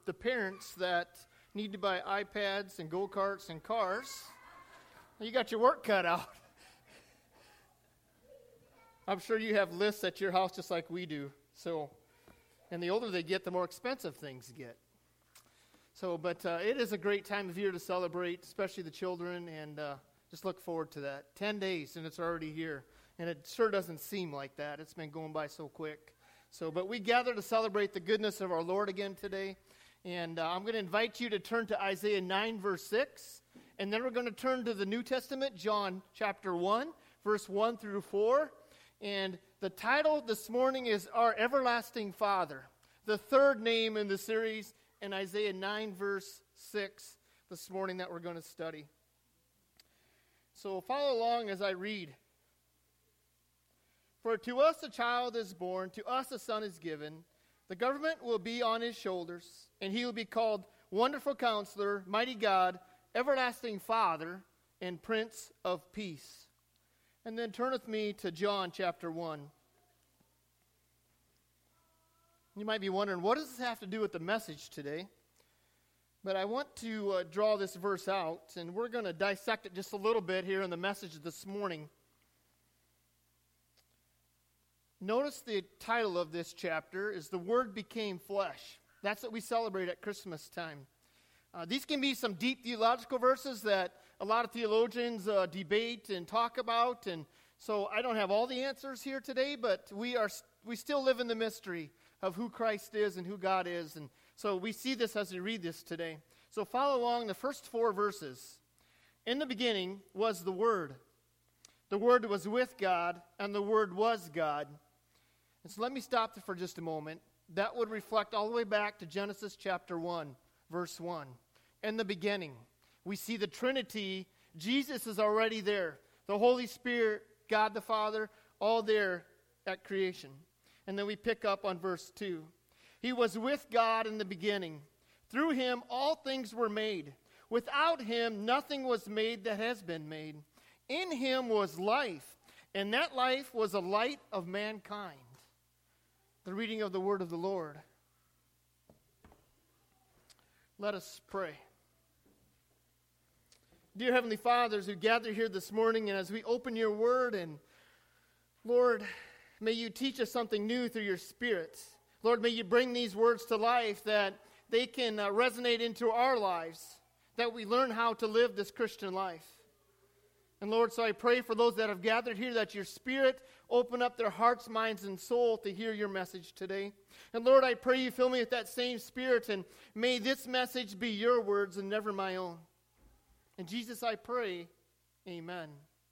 the parents that need to buy iPads and go-karts and cars, you got your work cut out. I'm sure you have lists at your house just like we do. So, and the older they get, the more expensive things get. So, but it is a great time of year to celebrate, especially the children, and just look forward to that. 10 days, and it's already here. And it sure doesn't seem like that. It's been going by so quick. So, but we gather to celebrate the goodness of our Lord again today. And I'm going to invite you to turn to Isaiah 9, verse 6. And then we're going to turn to the New Testament, John chapter 1, verse 1 through 4. And the title this morning is Our Everlasting Father, the third name in the series in Isaiah 9, verse 6 this morning that we're going to study. So follow along as I read. For to us a child is born, to us a son is given. The government will be on his shoulders, and he will be called Wonderful Counselor, Mighty God, Everlasting Father, and Prince of Peace. And then turn with me to John chapter 1. You might be wondering, what does this have to do with the message today? But I want to draw this verse out, and we're going to dissect it just a little bit here in the message this morning. Notice the title of this chapter is The Word Became Flesh. That's what we celebrate at Christmas time. These can be some deep theological verses that a lot of theologians debate and talk about. And so I don't have all the answers here today, but we still live in the mystery of who Christ is and who God is. And so we see this as we read this today. So follow along the first 4 verses. In the beginning was the Word. The Word was with God, and the Word was God. And so let me stop there for just a moment. That would reflect all the way back to Genesis chapter 1, verse 1. In the beginning, we see the Trinity. Jesus is already there. The Holy Spirit, God the Father, all there at creation. And then we pick up on verse 2. He was with God in the beginning. Through him all things were made. Without him nothing was made that has been made. In him was life, and that life was a light of mankind. The reading of the word of the Lord. Let us pray. Dear Heavenly Father, as we gather here this morning and as we open your word, and Lord, may you teach us something new through your Spirit. Lord, may you bring these words to life that they can resonate into our lives, that we learn how to live this Christian life. And Lord, so I pray for those that have gathered here that your Spirit open up their hearts, minds, and soul to hear your message today. And Lord, I pray you fill me with that same Spirit, and may this message be your words and never my own. In Jesus I pray, amen.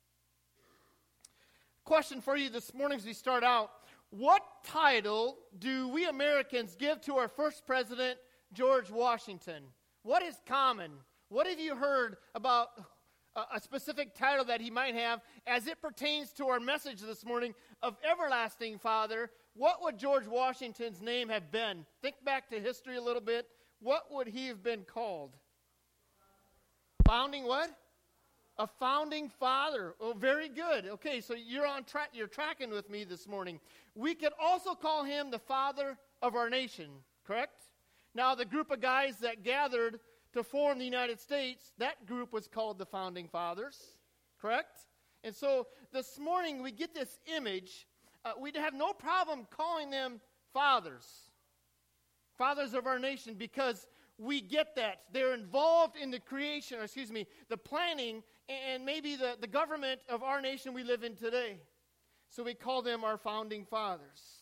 Question for you this morning as we start out. What title do we Americans give to our first president, George Washington? What is common? What have you heard about a specific title that he might have as it pertains to our message this morning of Everlasting Father? What would George Washington's name have been? Think back to history a little bit. What would he have been called? Founding what? A founding father. Oh, very good. Okay, so you're on track. You're tracking with me this morning. We could also call him the father of our nation, correct? Now, the group of guys that gathered to form the United States, that group was called the Founding Fathers, correct? And so this morning we get this image. We'd have no problem calling them fathers of our nation, because we get that. They're involved in the creation, the planning, and maybe the government of our nation we live in today. So we call them our Founding Fathers.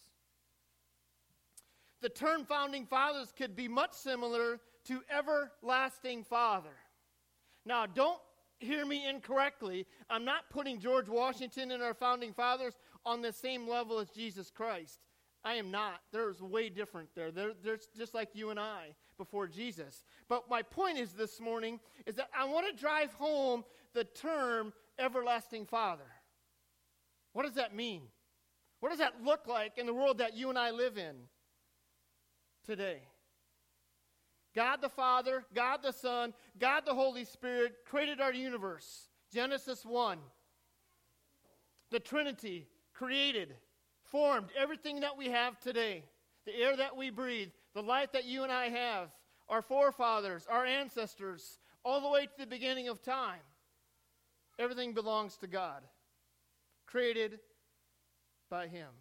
The term Founding Fathers could be much similar to Everlasting Father. Now, don't hear me incorrectly. I'm not putting George Washington and our Founding Fathers on the same level as Jesus Christ. I am not. There's way different there. They're just like you and I before Jesus. But my point is this morning is that I want to drive home the term Everlasting Father. What does that mean? What does that look like in the world that you and I live in today? God the Father, God the Son, God the Holy Spirit created our universe. Genesis 1. The Trinity created, formed everything that we have today. The air that we breathe, the life that you and I have, our forefathers, our ancestors, all the way to the beginning of time. Everything belongs to God, created by Him.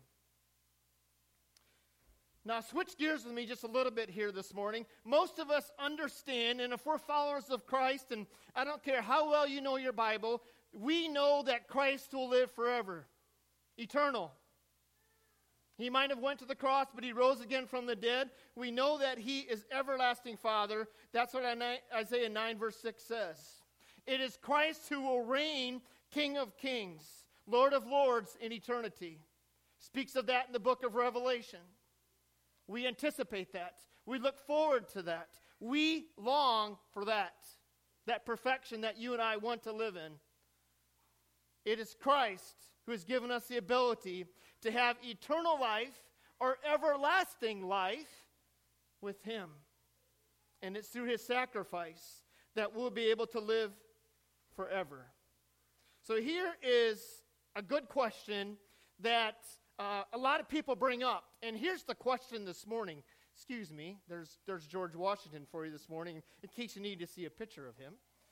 Now, switch gears with me just a little bit here this morning. Most of us understand, and if we're followers of Christ, and I don't care how well you know your Bible, we know that Christ will live forever, eternal. He might have went to the cross, but He rose again from the dead. We know that He is everlasting Father. That's what Isaiah 9 verse 6 says. It is Christ who will reign King of kings, Lord of lords in eternity. Speaks of that in the book of Revelation. We anticipate that. We look forward to that. We long for that perfection that you and I want to live in. It is Christ who has given us the ability to have eternal life or everlasting life with Him. And it's through His sacrifice that we'll be able to live forever. So here is a good question that a lot of people bring up. And here's the question this morning. Excuse me, there's George Washington for you this morning, in case you need to see a picture of him.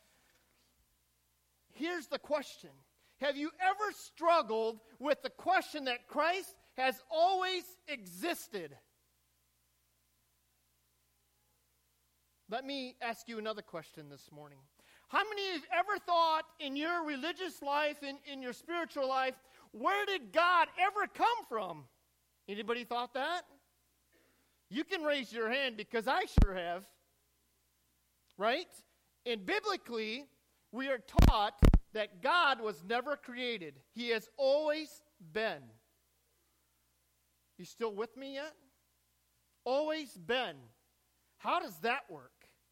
Here's the question. Have you ever struggled with the question that Christ has always existed? Let me ask you another question this morning. How many of you have ever thought in your religious life, in your spiritual life, where did God ever come from? Anybody thought that? You can raise your hand because I sure have. Right? And biblically, we are taught that God was never created. He has always been. You still with me yet? Always been. How does that work?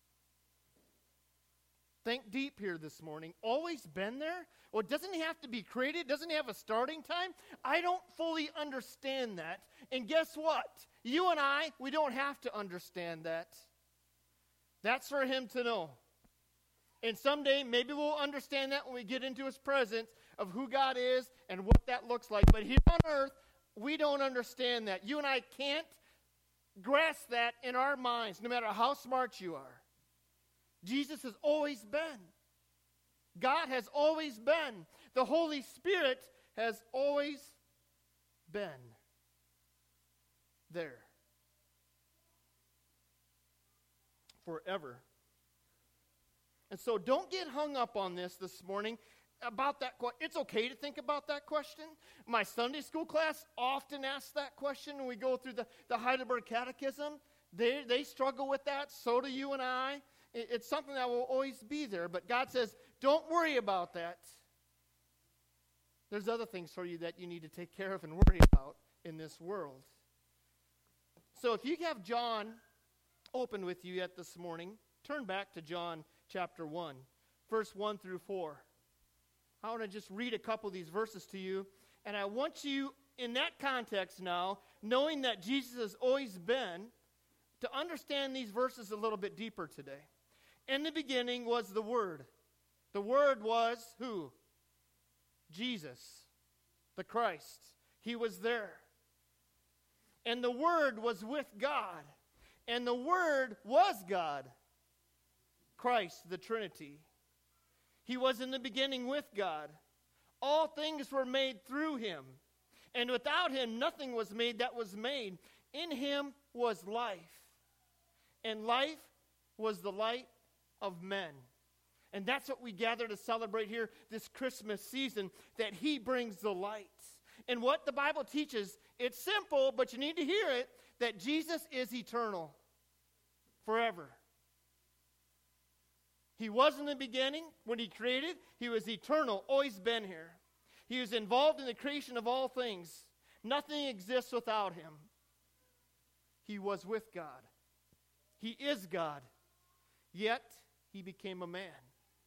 Think deep here this morning. Always been there? Well, doesn't He have to be created? Doesn't He have a starting time? I don't fully understand that. And guess what? You and I, we don't have to understand that. That's for Him to know. And someday, maybe we'll understand that when we get into His presence of who God is and what that looks like. But here on earth, we don't understand that. You and I can't grasp that in our minds, no matter how smart you are. Jesus has always been. God has always been. The Holy Spirit has always been there. Forever. And so don't get hung up on this morning about that question. It's okay to think about that question. My Sunday school class often asks that question when we go through the Heidelberg Catechism. They struggle with that. So do you and I. It's something that will always be there. But God says, don't worry about that. There's other things for you that you need to take care of and worry about in this world. So if you have John open with you yet this morning, turn back to John chapter 1, verse 1 through 4. I want to just read a couple of these verses to you. And I want you, in that context now, knowing that Jesus has always been, to understand these verses a little bit deeper today. In the beginning was the Word. The Word was who? Jesus, the Christ. He was there. And the Word was with God. And the Word was God. Christ, the Trinity. He was in the beginning with God. All things were made through Him. And without Him, nothing was made that was made. In Him was life. And life was the light of men. And that's what we gather to celebrate here this Christmas season, that He brings the light. And what the Bible teaches, it's simple, but you need to hear it, that Jesus is eternal, forever. He was in the beginning when He created. He was eternal, always been here. He was involved in the creation of all things. Nothing exists without Him. He was with God. He is God. Yet, He became a man.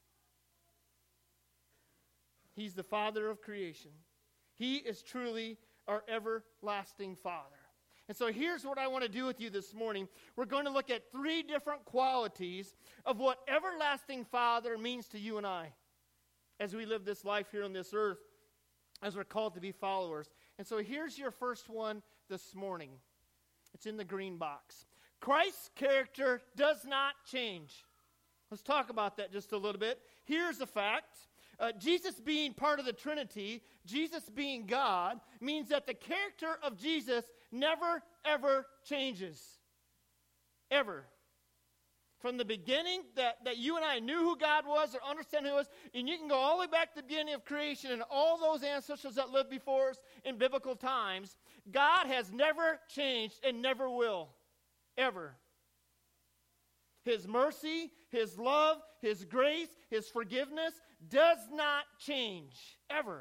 He's the Father of creation. He is truly our everlasting Father. And so here's what I want to do with you this morning. We're going to look at 3 different qualities of what everlasting Father means to you and I as we live this life here on this earth, as we're called to be followers. And so here's your first one this morning. It's in the green box. Christ's character does not change. Let's talk about that just a little bit. Here's a fact. Jesus being part of the Trinity, Jesus being God, means that the character of Jesus never, ever changes. Ever. From the beginning that you and I knew who God was or understand who he was, and you can go all the way back to the beginning of creation and all those ancestors that lived before us in biblical times, God has never changed and never will. Ever. His mercy, his love, his grace, his forgiveness does not change. Ever.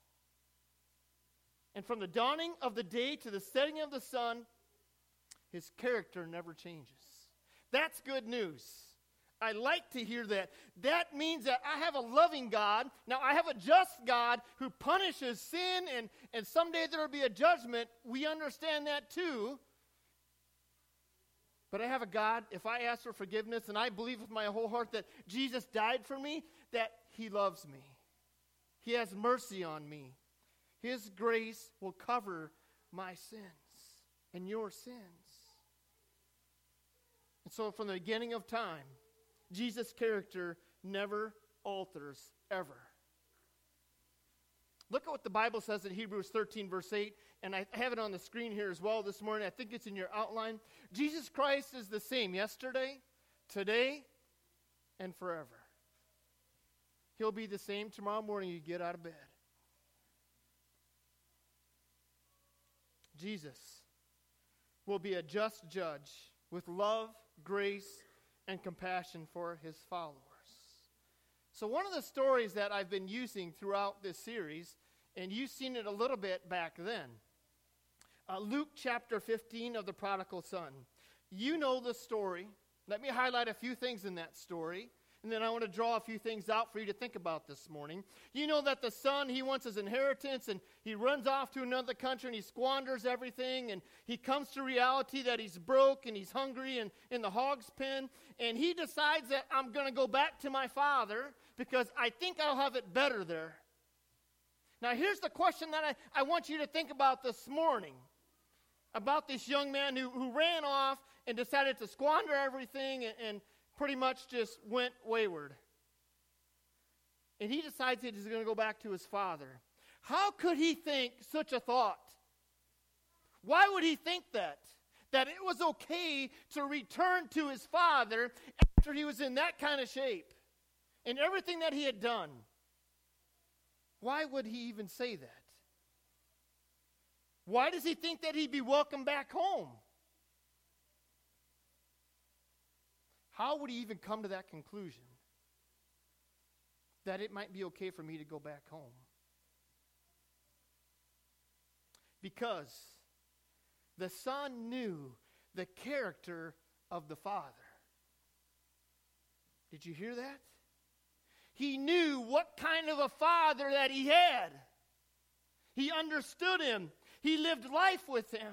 And from the dawning of the day to the setting of the sun, his character never changes. That's good news. I like to hear that. That means that I have a loving God. Now, I have a just God who punishes sin, and someday there will be a judgment. We understand that too. But I have a God, if I ask for forgiveness, and I believe with my whole heart that Jesus died for me, that he loves me. He has mercy on me. His grace will cover my sins and your sins. And so from the beginning of time, Jesus' character never alters, ever. Look at what the Bible says in Hebrews 13, verse 8, and I have it on the screen here as well this morning. I think it's in your outline. Jesus Christ is the same yesterday, today, and forever. He'll be the same tomorrow morning you get out of bed. Jesus will be a just judge with love, grace, and compassion for his followers. So one of the stories that I've been using throughout this series, and you've seen it a little bit back then, Luke chapter 15 of the prodigal son. You know the story. Let me highlight a few things in that story, and then I want to draw a few things out for you to think about this morning. You know that the son, he wants his inheritance, and he runs off to another country, and he squanders everything, and he comes to reality that he's broke, and he's hungry, and in the hog's pen, and he decides that I'm going to go back to my father, because I think I'll have it better there. Now here's the question that I want you to think about this morning, about this young man who ran off and decided to squander everything and pretty much just went wayward. And he decides that he's going to go back to his father. How could he think such a thought? Why would he think that? That it was okay to return to his father after he was in that kind of shape and everything that he had done? Why would he even say that? Why does he think that he'd be welcome back home? How would he even come to that conclusion? That it might be okay for me to go back home? Because the son knew the character of the father. Did you hear that? He knew what kind of a father that he had. He understood him. He lived life with him.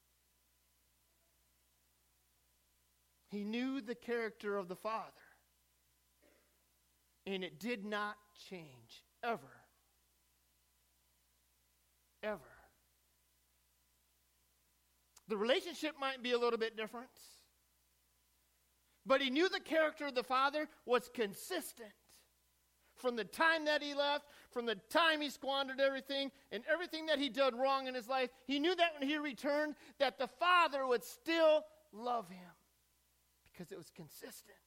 He knew the character of the Father. And it did not change, ever. Ever. The relationship might be a little bit different, but he knew the character of the Father was consistent. From the time that he left, from the time he squandered everything, and everything that he did wrong in his life, he knew that when he returned, that the Father would still love him. Because it was consistent.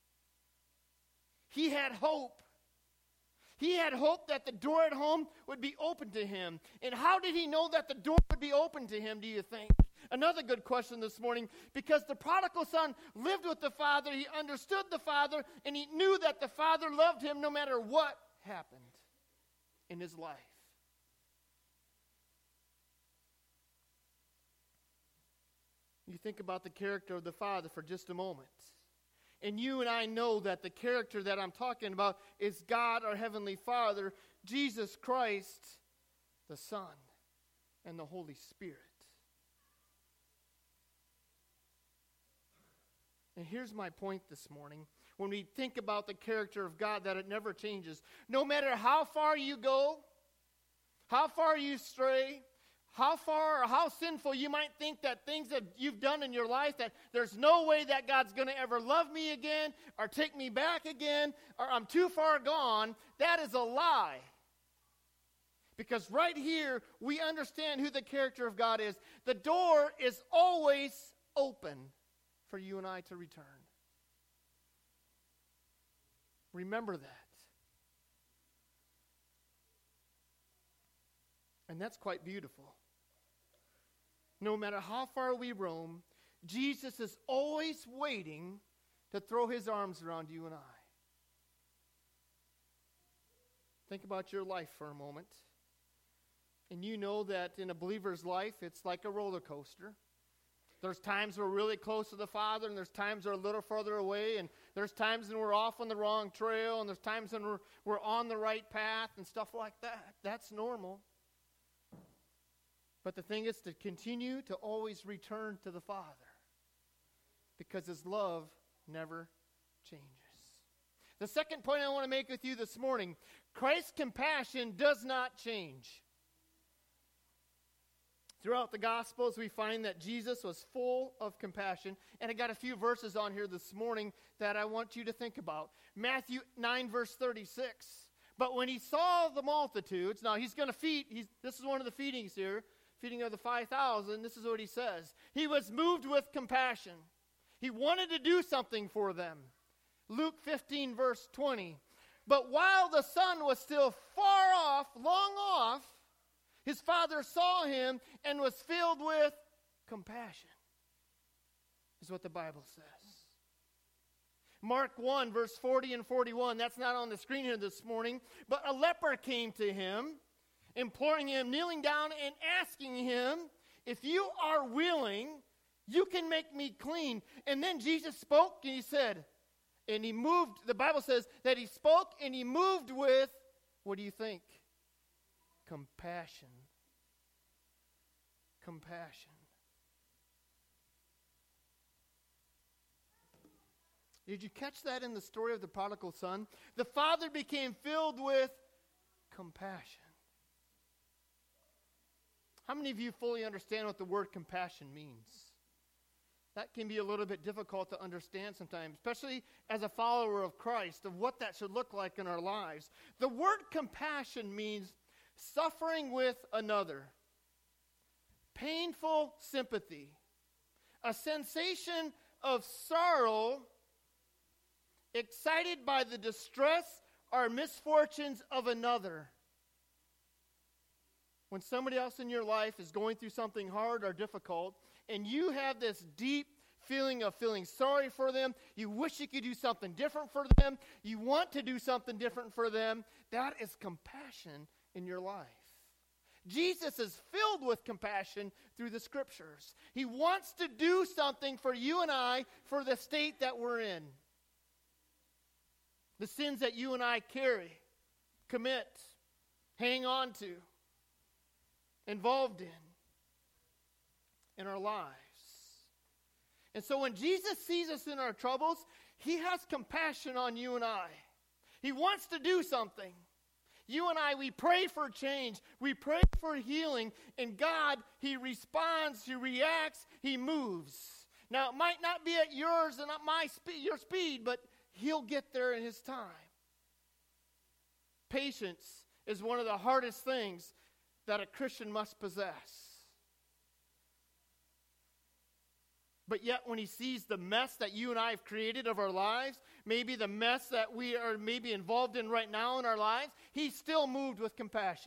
He had hope. He had hope that the door at home would be open to him. And how did he know that the door would be open to him, do you think? Another good question this morning. Because the prodigal son lived with the father, he understood the father, and he knew that the father loved him no matter what happened in his life. You think about the character of the Father for just a moment. And you and I know that the character that I'm talking about is God, our Heavenly Father, Jesus Christ, the Son, and the Holy Spirit. And here's my point this morning. When we think about the character of God, that it never changes. No matter how far you go, how far you stray, how far or how sinful you might think that things that you've done in your life, that there's no way that God's going to ever love me again or take me back again or I'm too far gone, that is a lie. Because right here, we understand who the character of God is. The door is always open for you and I to return. Remember that. And that's quite beautiful. No matter how far we roam, Jesus is always waiting to throw his arms around you and I. Think about your life for a moment. And you know that in a believer's life, it's like a roller coaster. There's times we're really close to the Father, and there's times we're a little further away, and there's times when we're off on the wrong trail, and there's times when we're on the right path and stuff like that. That's normal. But the thing is to continue to always return to the Father, because his love never changes. The second point I want to make with you this morning, Christ's compassion does not change. Throughout the Gospels, we find that Jesus was full of compassion. And I got a few verses on here this morning that I want you to think about. Matthew 9, verse 36. But when he saw the multitudes, now he's going to feed, this is one of the feedings here, feeding of the 5,000, this is what he says. He was moved with compassion. He wanted to do something for them. Luke 15, verse 20. But while the sun was still far off, long off, his father saw him and was filled with compassion, is what the Bible says. Mark 1, verse 40 and 41, that's not on the screen here this morning, but a leper came to him, imploring him, kneeling down and asking him, if you are willing, you can make me clean. And then Jesus spoke and he said, and he moved, the Bible says that he spoke and he moved with, what do you think? Compassion. Compassion. Did you catch that in the story of the prodigal son? The father became filled with compassion. How many of you fully understand what the word compassion means? That can be a little bit difficult to understand sometimes, especially as a follower of Christ, of what that should look like in our lives. The word compassion means suffering with another, painful sympathy, a sensation of sorrow, excited by the distress or misfortunes of another. When somebody else in your life is going through something hard or difficult, and you have this deep feeling of feeling sorry for them, you wish you could do something different for them, you want to do something different for them, that is compassion in your life. Jesus is filled with compassion through the Scriptures. He wants to do something for you and I for the state that we're in. The sins that you and I carry, commit, hang on to, involved in our lives. And so when Jesus sees us in our troubles, he has compassion on you and I. He wants to do something. You and I, we pray for change. We pray for healing. And God, he responds, he reacts, he moves. Now, it might not be at yours and at your speed, but he'll get there in his time. Patience is one of the hardest things that a Christian must possess. But yet when he sees the mess that you and I have created of our lives, maybe the mess that we are maybe involved in right now in our lives, he's still moved with compassion.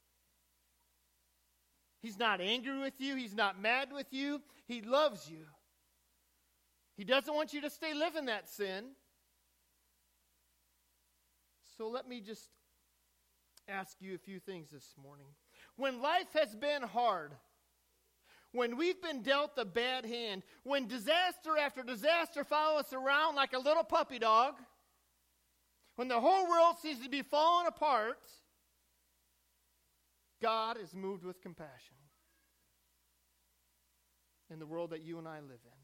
He's not angry with you. He's not mad with you. He loves you. He doesn't want you to stay living that sin. So let me just ask you a few things this morning. When life has been hard, when we've been dealt a bad hand, when disaster after disaster follow us around like a little puppy dog, when the whole world seems to be falling apart, God is moved with compassion in the world that you and I live in.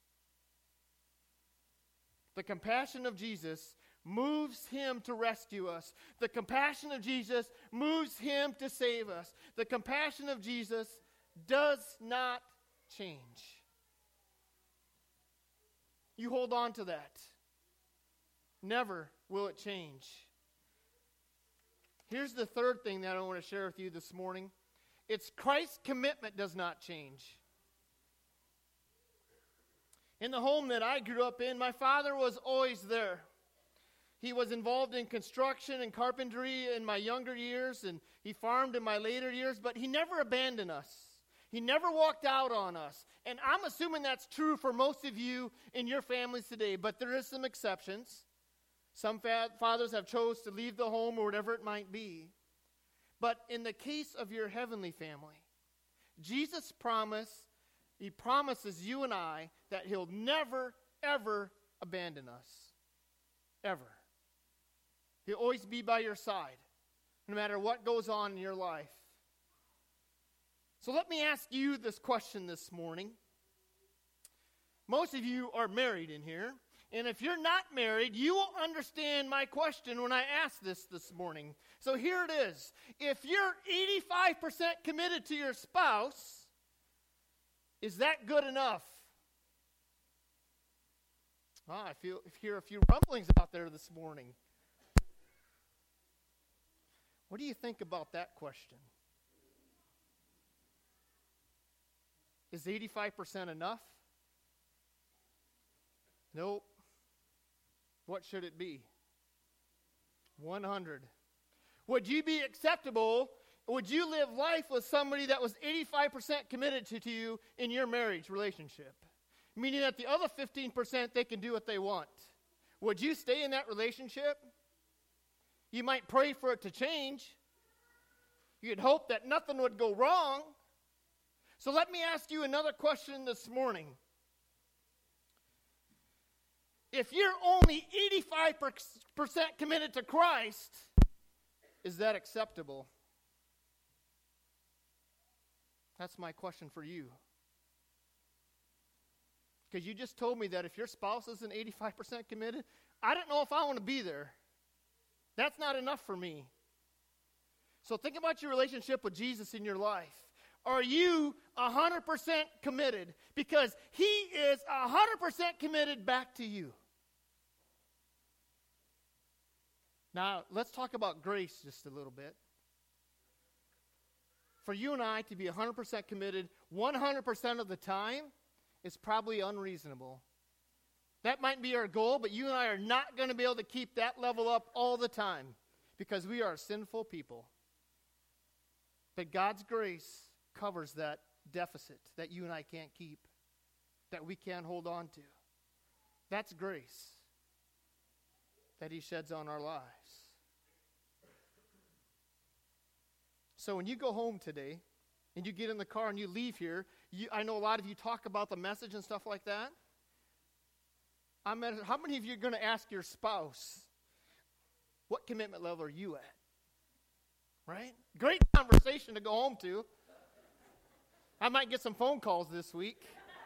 The compassion of Jesus moves him to rescue us. The compassion of Jesus moves him to save us. The compassion of Jesus does not change. You hold on to that. Never will it change. Here's the third thing that I want to share with you this morning. It's Christ's commitment does not change. In the home that I grew up in, my father was always there. He was involved in construction and carpentry in my younger years, and he farmed in my later years, but he never abandoned us. He never walked out on us. And I'm assuming that's true for most of you in your families today, but there is some exceptions. Some fathers have chose to leave the home or whatever it might be. But in the case of your heavenly family, Jesus he promises you and I that he'll never, ever abandon us. Ever. He'll always be by your side, no matter what goes on in your life. So let me ask you this question this morning. Most of you are married in here. And if you're not married, you will understand my question when I ask this morning. So here it is. If you're 85% committed to your spouse, is that good enough? I hear a few rumblings out there this morning. What do you think about that question? Is 85% enough? Nope. What should it be? 100. Would you be acceptable? Would you live life with somebody that was 85% committed to you in your marriage relationship? Meaning that the other 15% they can do what they want. Would you stay in that relationship? You might pray for it to change. You'd hope that nothing would go wrong. So let me ask you another question this morning. If you're only 85% committed to Christ, is that acceptable? That's my question for you. Because you just told me that if your spouse isn't 85% committed, I don't know if I want to be there. That's not enough for me. So think about your relationship with Jesus in your life. Are you 100% committed? Because he is 100% committed back to you. Now, let's talk about grace just a little bit. For you and I to be 100% committed 100% of the time is probably unreasonable. That might be our goal, but you and I are not going to be able to keep that level up all the time because we are sinful people. But God's grace covers that deficit that you and I can't keep, that we can't hold on to. That's grace that he sheds on our lives. So when you go home today and you get in the car and you leave here, I know a lot of you talk about the message and stuff like that. How many of you are going to ask your spouse, what commitment level are you at? Right? Great conversation to go home to. I might get some phone calls this week.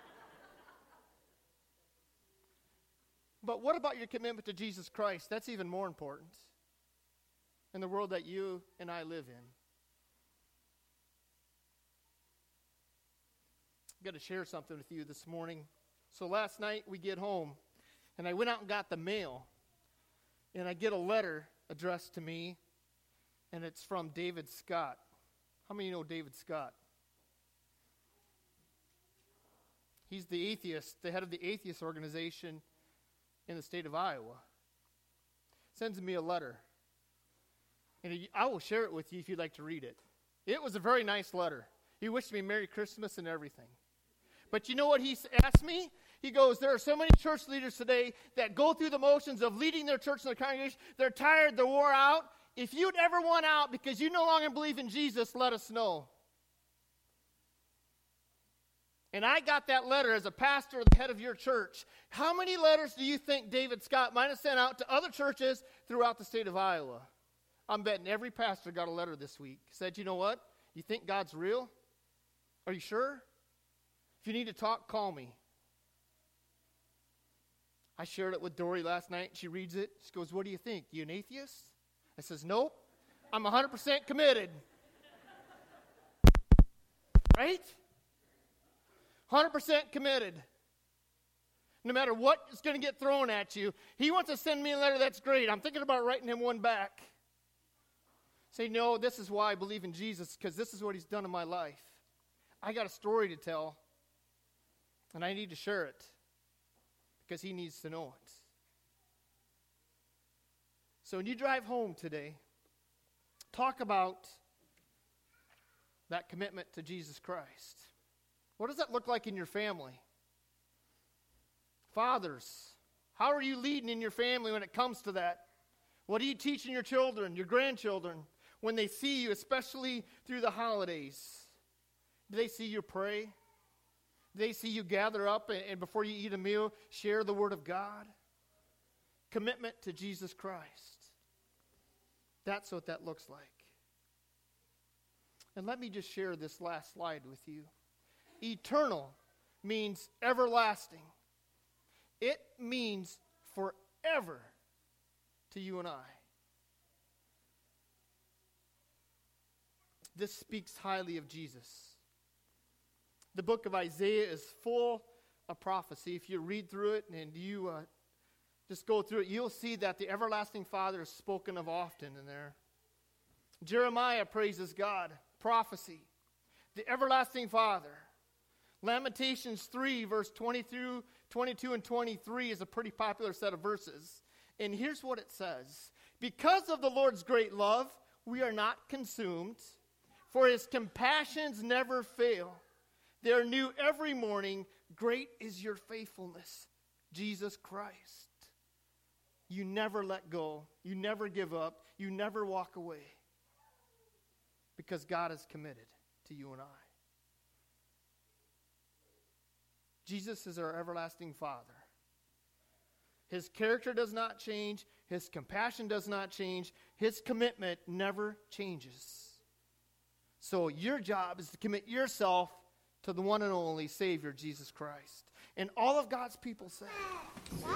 But what about your commitment to Jesus Christ? That's even more important in the world that you and I live in. I've got to share something with you this morning. So last night we get home, and I went out and got the mail, and I get a letter addressed to me, and it's from David Scott. How many of you know David Scott? He's the atheist, the head of the atheist organization in the state of Iowa. Sends me a letter. And I will share it with you if you'd like to read it. It was a very nice letter. He wished me Merry Christmas and everything. But you know what he asked me? He goes, there are so many church leaders today that go through the motions of leading their church and their congregation. They're tired, they're wore out. If you'd ever want out because you no longer believe in Jesus, let us know. And I got that letter as a pastor, the head of your church. How many letters do you think David Scott might have sent out to other churches throughout the state of Iowa? I'm betting every pastor got a letter this week. Said, you know what? You think God's real? Are you sure? If you need to talk, call me. I shared it with Dory last night. She reads it. She goes, what do you think? You an atheist? I says, nope. I'm 100% committed. right? 100% committed. No matter what is going to get thrown at you. He wants to send me a letter, that's great. I'm thinking about writing him one back. Say, no, this is why I believe in Jesus, because this is what he's done in my life. I got a story to tell, and I need to share it, because he needs to know it. So when you drive home today, talk about that commitment to Jesus Christ. What does that look like in your family? Fathers, how are you leading in your family when it comes to that? What are you teaching your children, your grandchildren, when they see you, especially through the holidays? Do they see you pray? Do they see you gather up and before you eat a meal, share the Word of God? Commitment to Jesus Christ. That's what that looks like. And let me just share this last slide with you. Eternal means everlasting. It means forever to you and I. This speaks highly of Jesus. The book of Isaiah is full of prophecy. If you read through it and you just go through it, you'll see that the everlasting Father is spoken of often in there. Jeremiah praises God. Prophecy. The everlasting Father. Lamentations 3, verse 22 and 23 is a pretty popular set of verses. And here's what it says. Because of the Lord's great love, we are not consumed, for his compassions never fail. They are new every morning. Great is your faithfulness, Jesus Christ. You never let go. You never give up. You never walk away. Because God is committed to you and I. Jesus is our everlasting Father. His character does not change. His compassion does not change. His commitment never changes. So your job is to commit yourself to the one and only Savior, Jesus Christ. And all of God's people say...